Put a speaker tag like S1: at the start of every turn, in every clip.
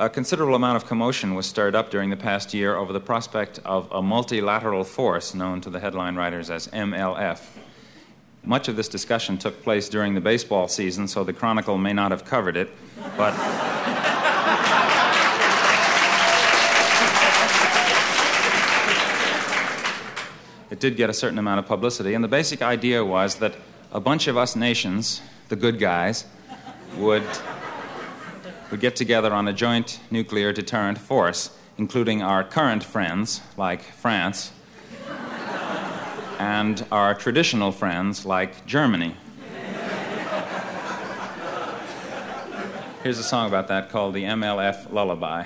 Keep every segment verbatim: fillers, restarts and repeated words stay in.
S1: A considerable amount of commotion was stirred up during the past year over the prospect of a multilateral force known to the headline writers as M L F. Much of this discussion took place during the baseball season, so the Chronicle may not have covered it, but it did get a certain amount of publicity, and the basic idea was that a bunch of us nations, the good guys, would, would get together on a joint nuclear deterrent force, including our current friends, like France, and our traditional friends, like Germany. Here's a song about that called the M L F Lullaby.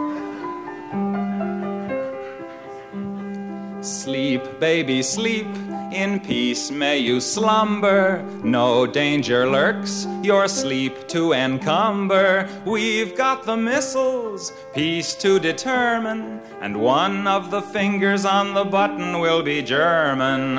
S1: Sleep, baby, sleep, in peace may you slumber. No danger lurks your sleep to encumber. We've got the missiles, peace to determine, and one of the fingers on the button will be German.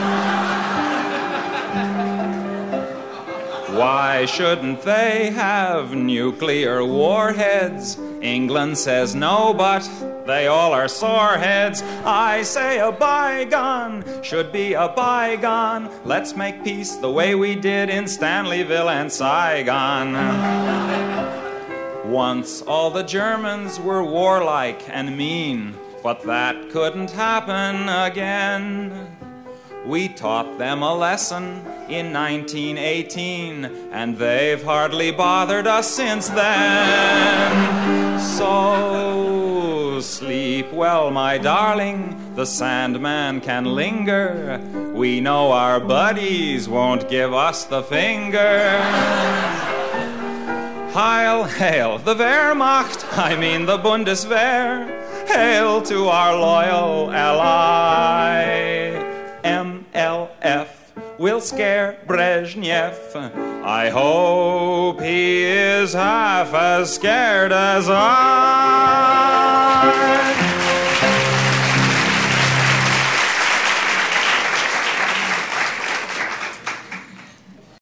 S1: Why shouldn't they have nuclear warheads? England says no, but they all are soreheads. I say a bygone should be a bygone. Let's make peace the way we did in Stanleyville and Saigon. Once all the Germans were warlike and mean, but that couldn't happen again. We taught them a lesson in nineteen eighteen, and they've hardly bothered us since then. So sleep well, my darling, the Sandman can linger. We know our buddies won't give us the finger. Heil, hail, the Wehrmacht, I mean the Bundeswehr. Hail to our loyal ally. M L F will scare Brezhnev. I hope he is half as scared as I.